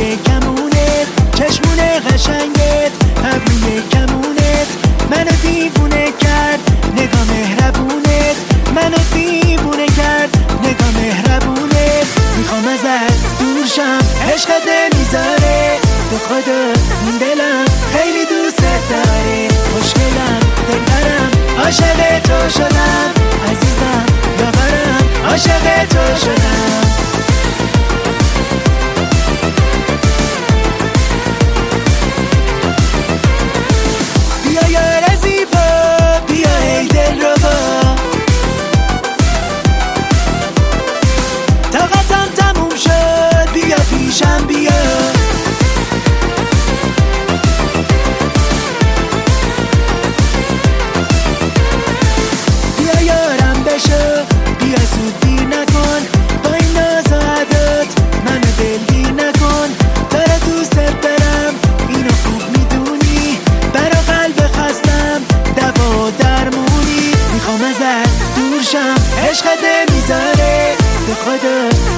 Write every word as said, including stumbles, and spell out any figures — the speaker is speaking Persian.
ابروی کمونت، چشمونه قشنگت، ابروی کمونت منو دیوونه کرد، نگاه مهربونت منو دیوونه کرد، نگاه مهربونت. میخوام ازت دور شم، عشقت نمیذاره، به خدا این دلم خیلی دوست داره، خوشگلم دلبرم عاشق تو شدم، عزیزم یاورم عاشق تو شدم. بیا یار زیبا، بیا ای دل ربا، طاقتم تموم شد، بیا پیشم بیا. بیا یارم بشو، بیا زود دیر نکن، با این ناز و عدات منو دلگیر نکن، داره دوستت برم اینو خوب میدونی، برا قلب خستم دوا و درمونی. میخوام ازت دور شم، عشقت نمیذاره، به خدا